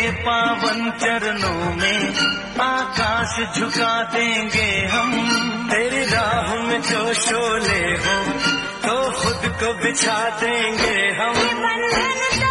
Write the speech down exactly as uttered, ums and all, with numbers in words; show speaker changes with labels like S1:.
S1: पावन चरणों में आकाश झुका देंगे हम। तेरी राह में जो शोले हो तो खुद को बिछा देंगे हम।